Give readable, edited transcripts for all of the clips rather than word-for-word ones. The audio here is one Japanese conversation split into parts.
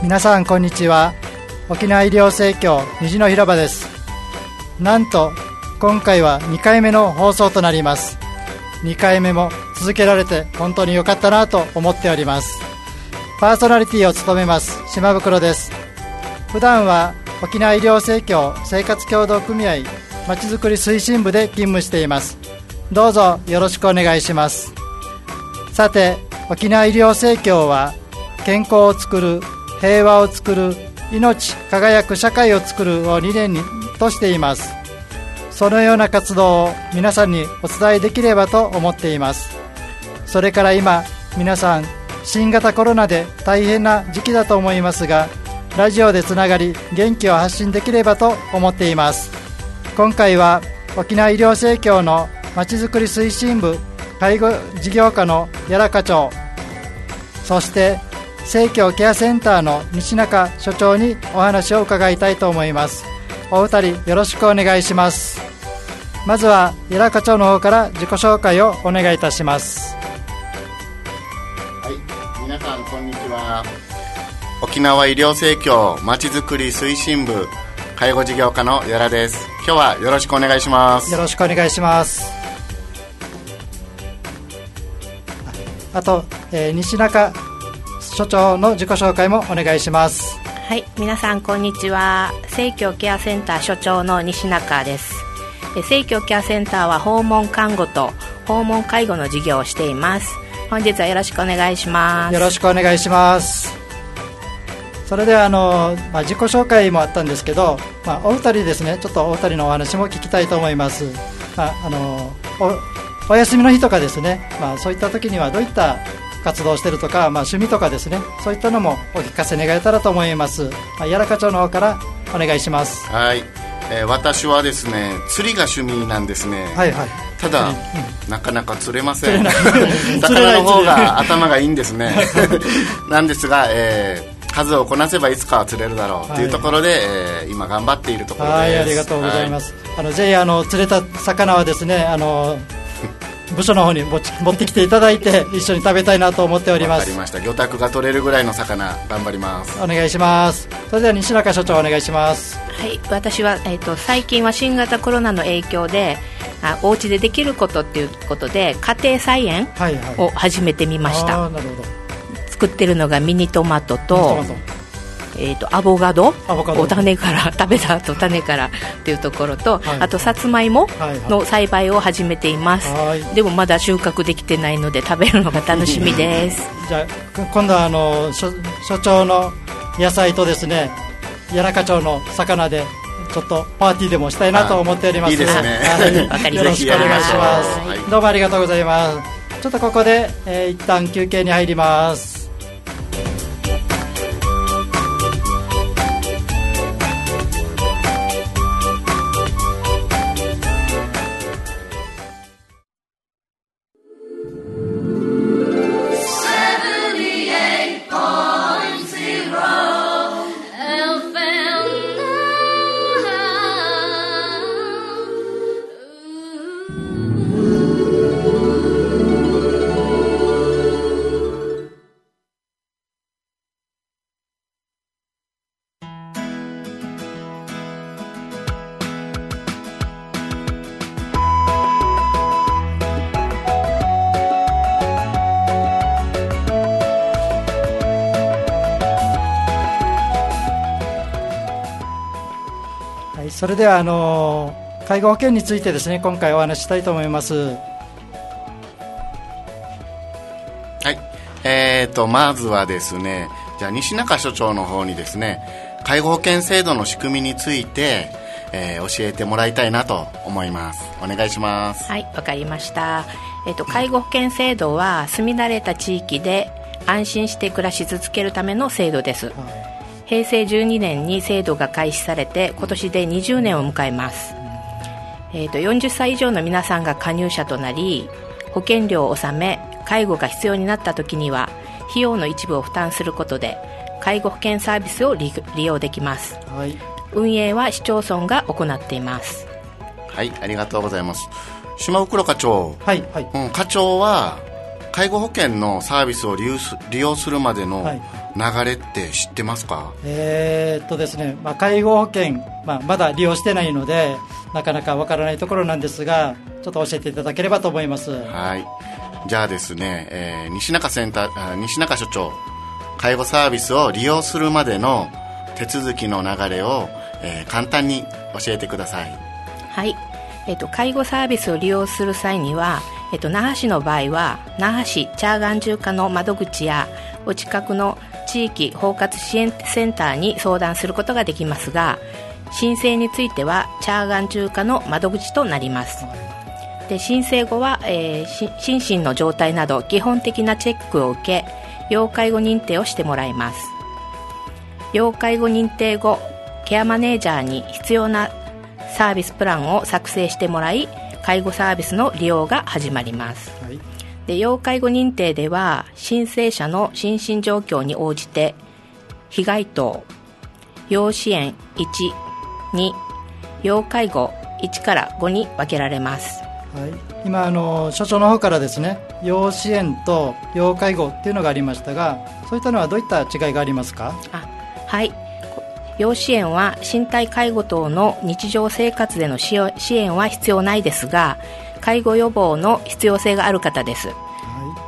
皆さんこんにちは。沖縄医療生協虹の広場です。なんと今回は2回目の放送となります。2回目も続けられて本当に良かったなと思っております。パーソナリティを務めます島袋です。普段は沖縄医療生協生活協同組合まちづくり推進部で勤務しています。どうぞよろしくお願いします。さて、沖縄医療生協は健康をつくる、平和をつくる、命輝く社会をつくるを理念にとしています。そのような活動を皆さんにお伝えできればと思っています。それから今皆さん新型コロナで大変な時期だと思いますが、ラジオでつながり元気を発信できればと思っています。今回は沖縄医療生協のまちづくり推進部介護事業課の屋良課長、そして生協ケアセンターの西中所長にお話を伺いたいと思います。お二人よろしくお願いします。まずは屋良課長の方から自己紹介をお願いいたします。 はい、皆さんこんにちは。沖縄医療生協まちづくり推進部介護事業課の屋良です。今日はよろしくお願いします。 よろしくお願いします。あと、西中所長の自己紹介もお願いします。 はい、皆さんこんにちは。生協ケアセンター所長の西中です。生協ケアセンターは訪問看護と訪問介護の事業をしています。本日はよろしくお願いします。 よろしくお願いします。それでは自己紹介もあったんですけど、お二人ですね、ちょっとお二人のお話も聞きたいと思います。お休みの日とかですね、そういった時にはどういった活動をしているとか、趣味とかですね、そういったのもお聞かせ願えたらと思います。屋良課長の方からお願いします。 はい、私はですね釣りが趣味なんですね。 はいはい。 ただ、なかなか釣れません。魚の方が頭がいいんですね。なんですが、数をこなせばいつかは釣れるだろうというところで、今頑張っているところです。 はい、ありがとうございます。ぜひ釣れた魚はですね、部署の方に持ってきていただいて一緒に食べたいなと思っております。 わかりました。魚拓が取れるぐらいの魚頑張ります。 お願いします。それでは西中所長お願いします。 はい、私は、最近は新型コロナの影響でお家でできることっていうことで家庭菜園を始めてみました。 なるほど。 作ってるのがミニトマトとアボカドを種から食べた後種からっていうところと、あとさつまいもの栽培を始めています。でもまだ収穫できてないので食べるのが楽しみです。 じゃあ今度は所長の野菜とですね、屋良課長の魚でちょっとパーティーでもしたいなと思っております。 いいですね。 よろしくお願いします。どうもありがとうございます。ちょっとここで、一旦休憩に入ります。それでは介護保険についてですね、今回お話ししたいと思います。 はい、まずはですね、じゃあ西中所長の方にですね、介護保険制度の仕組みについて、教えてもらいたいなと思います。お願いします。 はい、わかりました。介護保険制度は住み慣れた地域で安心して暮らし続けるための制度です。平成12年に制度が開始されて今年で20年を迎えます。40歳以上の皆さんが加入者となり、保険料を納め介護が必要になった時には費用の一部を負担することで介護保険サービスを利用できます。はい、運営は市町村が行っています。 はい、ありがとうございます。島袋課長、 はいはい、 課長は介護保険のサービスを利用するまでの流れって知ってますか？ ですね、介護保険、まだ利用してないのでなかなかわからないところなんですが、ちょっと教えていただければと思います。 はい、じゃあですね、西中所長、介護サービスを利用するまでの手続きの流れを、簡単に教えてください。 はい、介護サービスを利用する際には、那覇市の場合は那覇市チャーガン中華の窓口やお近くの地域包括支援センターに相談することができますが、申請についてはチャーガン中華の窓口となります。で、申請後は、心身の状態など基本的なチェックを受け、要介護認定をしてもらいます。要介護認定後、ケアマネージャーに必要なサービスプランを作成してもらい、介護サービスの利用が始まります。はい、で、要介護認定では申請者の心身状況に応じて被害等、要支援1、2、要介護1から5に分けられます。 はい、今所長の方からですね、要支援と要介護っていうのがありましたが、そういったのはどういった違いがありますか？ はい、要支援は身体介護等の日常生活での支援は必要ないですが、介護予防の必要性がある方です。はい、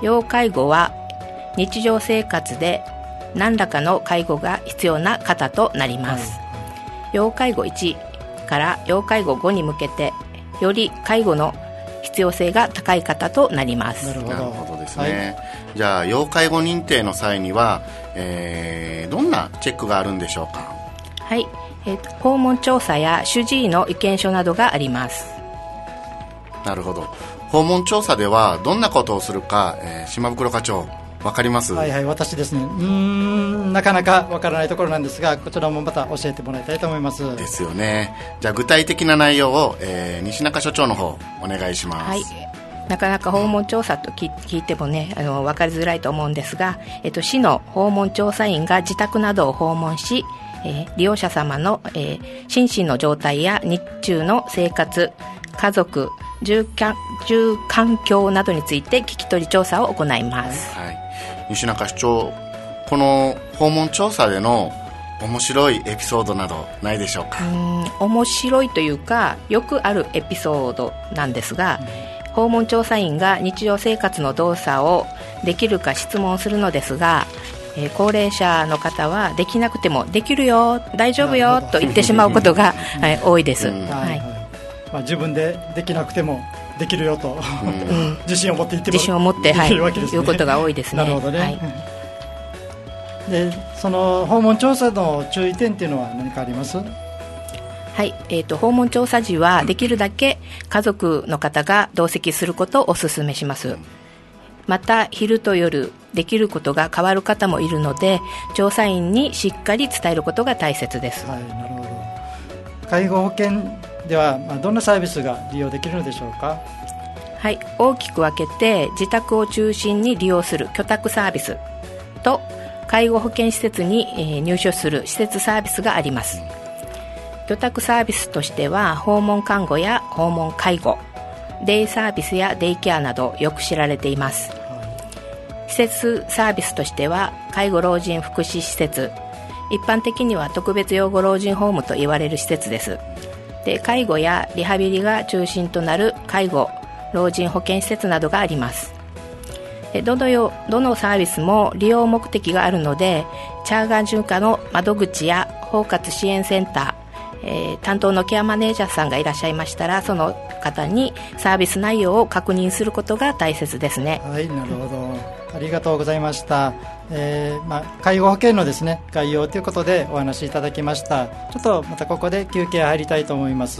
要介護は日常生活で何らかの介護が必要な方となります。はい、要介護1から要介護5に向けてより介護の必要性が高い方となります。 なるほどですね。はい、じゃあ要介護認定の際には、どんなチェックがあるんでしょうか？ はい、訪問調査や主治医の意見書などがあります。 なるほど。訪問調査ではどんなことをするか、島袋課長わかります？ はいはい、私ですね、なかなかわからないところなんですが、こちらもまた教えてもらいたいと思います。 ですよね。じゃあ具体的な内容を、西中所長の方お願いします。 はい、なかなか訪問調査と聞いてもね、分かりづらいと思うんですが、市の訪問調査員が自宅などを訪問し、利用者様の、心身の状態や日中の生活、家族、住環境などについて聞き取り調査を行います。 はい、西中所長、この訪問調査での面白いエピソードなどないでしょうか？ 面白いというか、よくあるエピソードなんですが、訪問調査員が日常生活の動作をできるか質問するのですが、高齢者の方はできなくてもできるよ、大丈夫よと言ってしまうことが、多いです。 自分でできなくてもできるよと、自信を持って言っても自信を持って、はい、いうことが多いですね。 なるほどね。はい、で、その訪問調査の注意点っていうのは何かあります？ はい、訪問調査時はできるだけ家族の方が同席することをお勧めします。また昼と夜できることが変わる方もいるので、調査員にしっかり伝えることが大切です。 はい、なるほど。介護保険ではどんなサービスが利用できるのでしょうか？ はい、大きく分けて自宅を中心に利用する居宅サービスと介護保険施設に入所する施設サービスがあります。居宅サービスとしては訪問看護や訪問介護、デイサービスやデイケアなどよく知られています。施設サービスとしては介護老人福祉施設、一般的には特別養護老人ホームと言われる施設です。で、介護やリハビリが中心となる介護老人保健施設などがあります。どのサービスも利用目的があるので、チャーガン中華の窓口や包括支援センター、担当のケアマネージャーさんがいらっしゃいましたら、その方にサービス内容を確認することが大切ですね。 はい、なるほど、ありがとうございました。介護保険のですね、概要ということでお話しいただきました。ちょっとまたここで休憩入りたいと思います。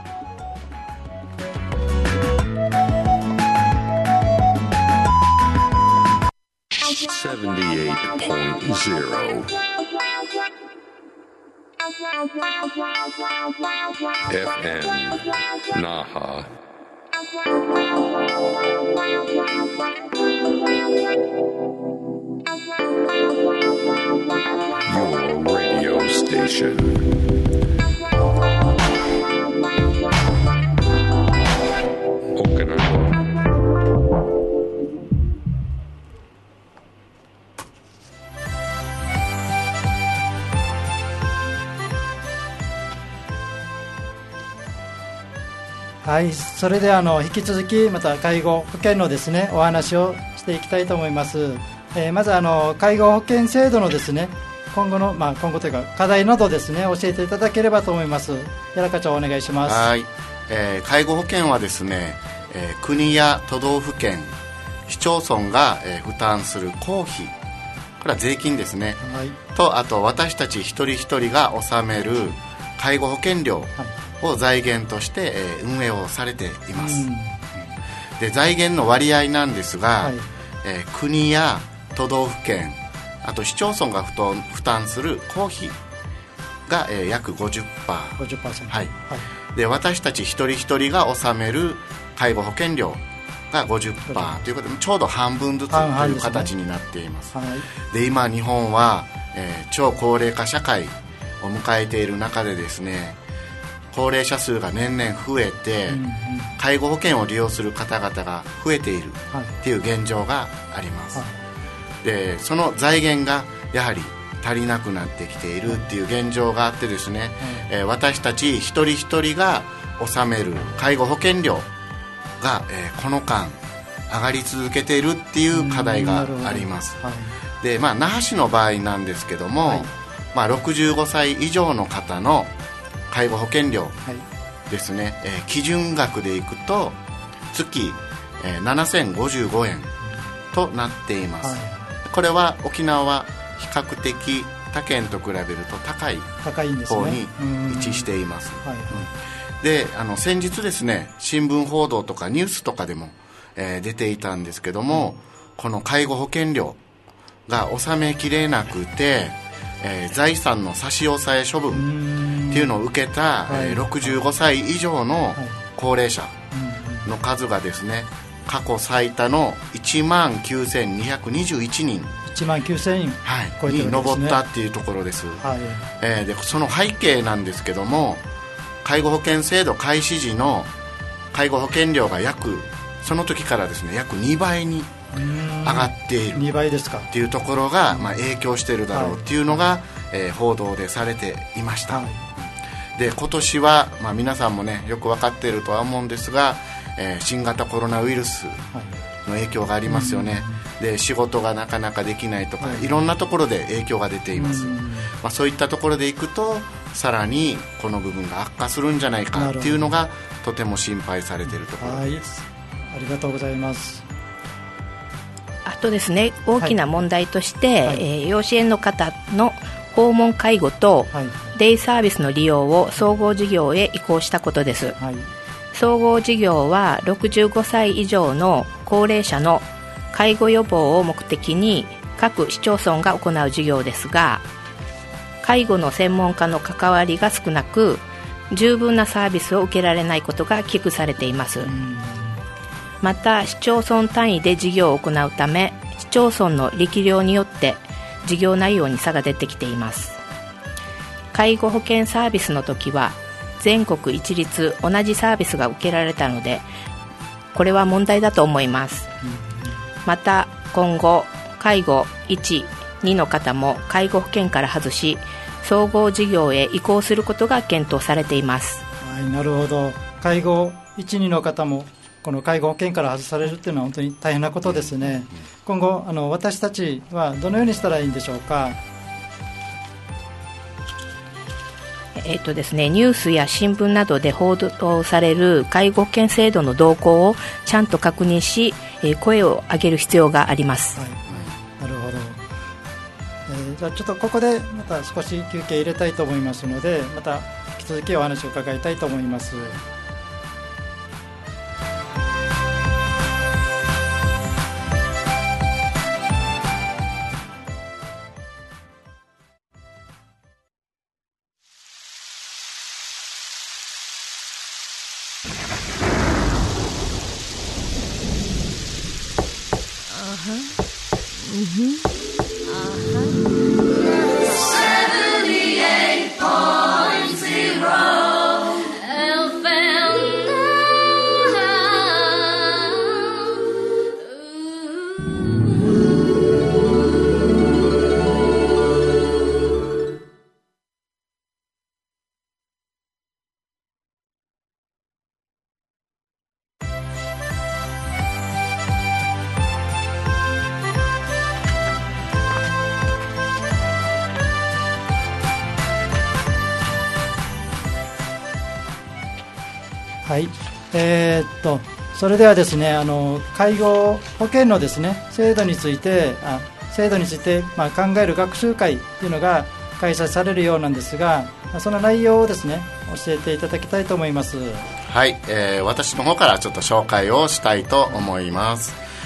78.0 FM Naha. Your radio station. Okinawa. ははい、それで引き続きまた介護保険のですねお話をしていきたいと思います。まず介護保険制度のですね今後というか課題などですね教えていただければと思います。柳課長お願いします。 はい、介護保険はですね、国や都道府県市町村が、負担する公費、これは税金ですね、はい、とあと私たち一人一人が納める介護保険料を財源として、運営をされています。で財源の割合なんですが、はい、国や都道府県あと市町村が負担する公費が、約 50%、 50%、 はいはい、で私たち一人一人が納める介護保険料が 50% ということでちょうど半分ずつという形になっています。で今日本は、超高齢化社会を迎えている中でですね高齢者数が年々増えて、介護保険を利用する方々が増えているという現状があります。でその財源がやはり足りなくなってきているっていう現状があってですね、私たち一人一人が納める介護保険料が、この間上がり続けているっていう課題があります。で那覇市の場合なんですけども、65歳以上の方の介護保険料ですね、基準額でいくと月、7055円となっています。これは沖縄は比較的他県と比べると高い方に位置しています。で先日ですね新聞報道とかニュースとかでも、出ていたんですけども、この介護保険料が納めきれなくて、財産の差し押さえ処分っていうのを受けた、65歳以上の高齢者の数がですね過去最多の19,221人 19,000人、 に上ったっていうところです。でその背景なんですけども介護保険制度開始時の介護保険料がその時からですね約2倍に上がっている 2倍ですかっていうところが、影響しているだろうっていうのが、報道でされていました。で今年は、皆さんもねよく分かっているとは思うんですが、新型コロナウイルスの影響がありますよね。で仕事がなかなかできないとか、いろんなところで影響が出ています。そういったところでいくとさらにこの部分が悪化するんじゃないかっていうのがとても心配されているところです。 ありがとうございます。 あとですね大きな問題として、養子縁の方の訪問介護と、デイサービスの利用を総合事業へ移行したことです。総合事業は65歳以上の高齢者の介護予防を目的に各市町村が行う事業ですが、介護の専門家の関わりが少なく十分なサービスを受けられないことが危惧されています。また市町村単位で事業を行うため市町村の力量によって事業内容に差が出てきています。介護保険サービスの時は全国一律同じサービスが受けられたのでこれは問題だと思います。また今後介護1、2の方も介護保険から外し総合事業へ移行することが検討されています。 なるほど。介護1、2の方もこの介護保険から外されるっていうのは本当に大変なことですね。今後私たちはどのようにしたらいいんでしょうか。 ですね、ニュースや新聞などで報道される介護保険制度の動向をちゃんと確認し、声を上げる必要があります。 なるほど。じゃあちょっとここでまた少し休憩入れたいと思いますので、また引き続きお話を伺いたいと思います。 はい、それではですね、介護保険のですね制度について考える学習会というのが開催されるようなんですが、その内容をですね教えていただきたいと思います。 はい、私の方からちょっと紹介をしたいと思います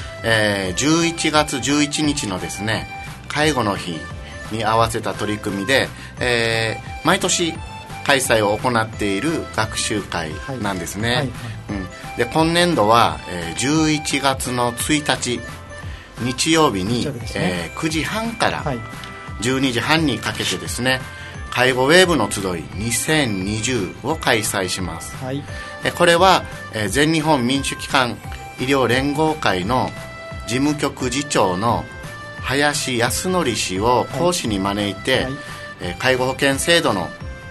。11月11日のですね介護の日に合わせた取り組みで、毎年開催を行っている学習会なんですね。で今年度は、11月の1日日曜日に、9時半から12時半にかけてですね、介護ウェーブの集い2020を開催します。これは、全日本民主機関医療連合会の事務局次長の林康則氏を講師に招いて、介護保険制度の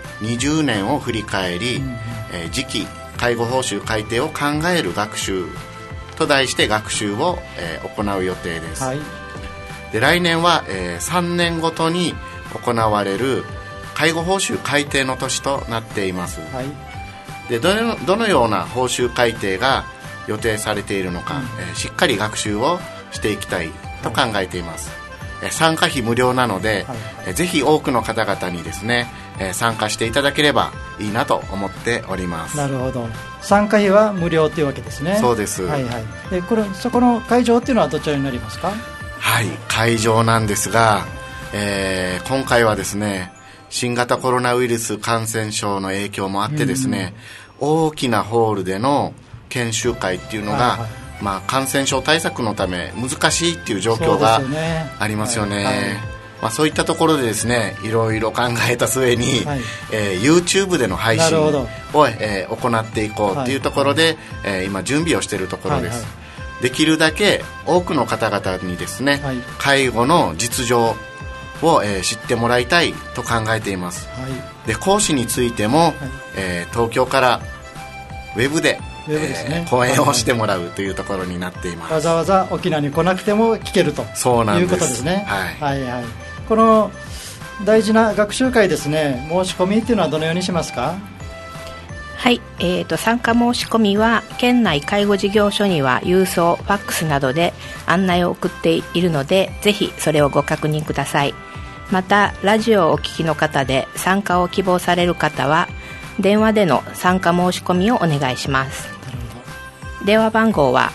20年を振り返り、次期介護報酬改定を考える学習と題して学習を、行う予定です。で来年は、3年ごとに行われる介護報酬改定の年となっています。でどのような報酬改定が予定されているのか、しっかり学習をしていきたいと考えています。参加費無料なので、ぜひ多くの方々にですね、参加していただければいいなと思っております。 なるほど、参加費は無料というわけですね。 そうです。 でそこの会場っていうのはどちらになりますか？ はい、会場なんですが、今回はですね新型コロナウイルス感染症の影響もあってですね、大きなホールでの研修会っていうのが、感染症対策のため難しいっていう状況がありますよね。そういったところでですねいろいろ考えた末に、YouTube での配信を、行っていこうっていうところで、今準備をしているところです。できるだけ多くの方々にですね、介護の実情を、知ってもらいたいと考えています。で講師についても、東京からウェブで講演をしてもらうというところになっています。 わざわざ沖縄に来なくても聞けるということですね。この大事な学習会ですね、申し込みっていうのはどのようにしますか？ はい、参加申し込みは県内介護事業所には郵送、ファックスなどで案内を送っているので、ぜひそれをご確認ください。またラジオをお聞きの方で参加を希望される方は電話での参加申し込みをお願いします。電話番号は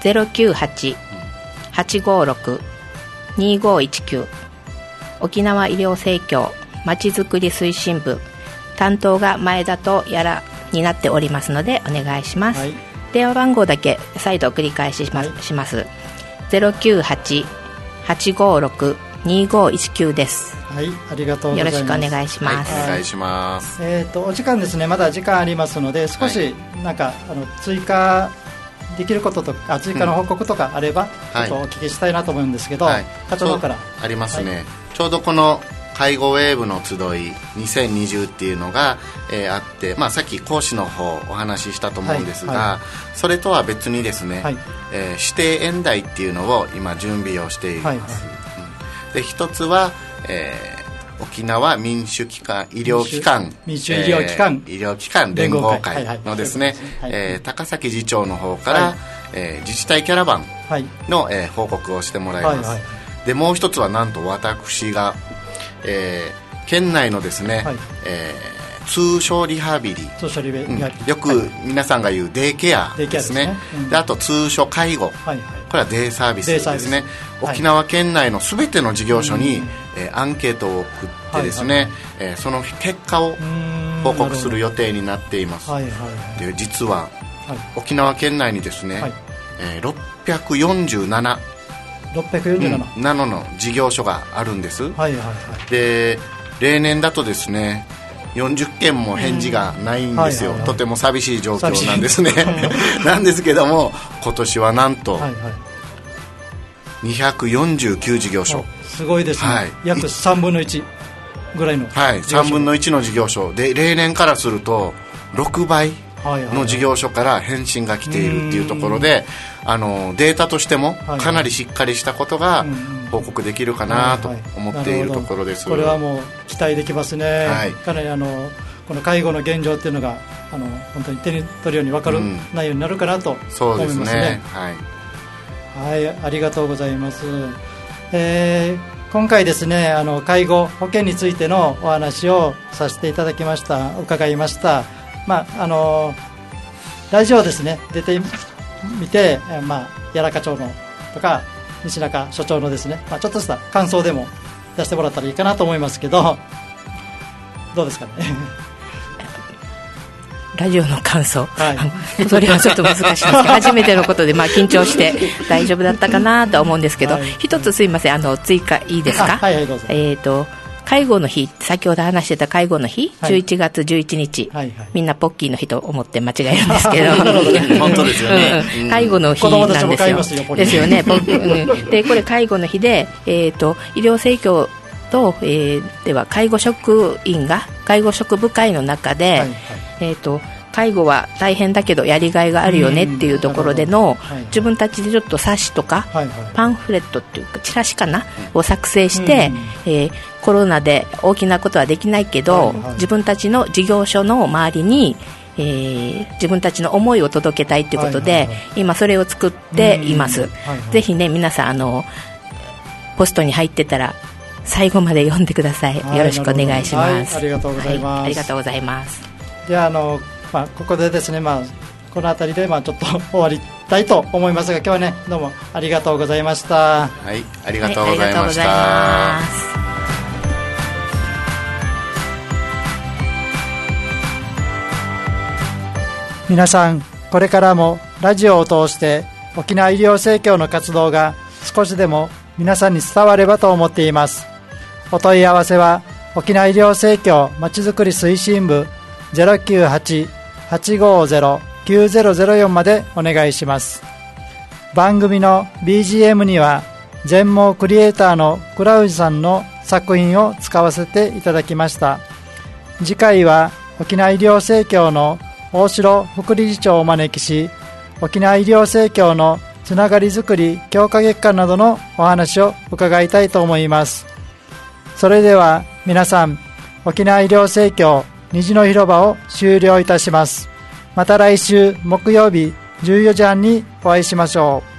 098-856-2519 沖縄医療生協まちづくり推進部、担当が前田とやらになっておりますのでお願いします。電話番号だけ再度繰り返しします。 098-856-2519 です。 ありがとうございます。 よろしくお願いします。 お願いします。 お時間ですね、まだ時間ありますので少し追加できることとか追加の報告とかあれば、ちょっとお聞きしたいなと思うんですけど、課長の方からありますね。ちょうどこの介護ウェーブの集い2020っていうのが、あって、さっき講師の方お話ししたと思うんですが、それとは別にですね、指定演題っていうのを今準備をしています。で一つは、沖縄民主機関医療機関医療機関連合会のですね、高崎次長の方から、自治体キャラバンの、報告をしてもらいます。でもう一つはなんと私が、県内のですね、通所リハビリ、よく皆さんが言うデイケアですね。であと通所介護、これはデイサービスですね。沖縄県内のすべての事業所に、アンケートを送ってですね、その結果を報告する予定になっています。で実は、沖縄県内にですね、647の事業所があるんです。で例年だとですね40件も返事がないんですよ。とても寂しい状況なんですね。なんですけども今年はなんと、249事業所、 すごいですね。約3分の1ぐらいの、 3分の1の事業所で、例年からすると6倍の事業所から返信が来ているっていうところで、データとしてもかなりしっかりしたことが報告できるかなと思っているところです。 これはもう期待できますね。かなりこの介護の現状っていうのが本当に手に取るように分かる内容になるかなと思いますね。 そうですね、 はい、ありがとうございます。今回ですね、介護保険についてのお話をさせていただきました、伺いました。ラジオですね、出てみて、谷中町のとか西中所長のですね、ちょっとした感想でも出してもらったらいいかなと思いますけど、どうですかね。 ラジオの感想、 はい、 それはちょっと難しいですけど初めてのことで緊張して大丈夫だったかなと思うんですけど、一つすいません、追加いいですか。 はいはい、どうぞ。 介護の日、先ほど話してた介護の日、11月11日、みんなポッキーの日と思って間違えるんですけど本当ですよね、 介護の日なんですよ。ですよね。でこれ介護の日で、医療生協と、では介護職員が介護職部会の中で、介護は大変だけどやりがいがあるよねっていうところでの、自分たちでちょっと冊子とか、パンフレットっていうかチラシかなを作成して、コロナで大きなことはできないけど、自分たちの事業所の周りに、自分たちの思いを届けたいということで、今それを作っています。ぜひね、皆さんポストに入ってたら最後まで読んでください。よろしくお願いします。 ありがとうございます。 ありがとうございます。 ではここでですね、この辺りでちょっと終わりたいと思いますが、今日はね、どうもありがとうございました。 はい、ありがとうございました。 皆さん、これからもラジオを通して沖縄医療生協の活動が少しでも皆さんに伝わればと思っています。お問い合わせは沖縄医療生協まちづくり推進部 098-850-9004 までお願いします。番組の BGM には全盲クリエイターの倉内さんの作品を使わせていただきました。次回は沖縄医療生協の大城副理事長をお招きし、沖縄医療生協のつながりづくり強化月間などのお話を伺いたいと思います。それでは皆さん、沖縄医療生協虹の広場を終了いたします。また来週木曜日14時半にお会いしましょう。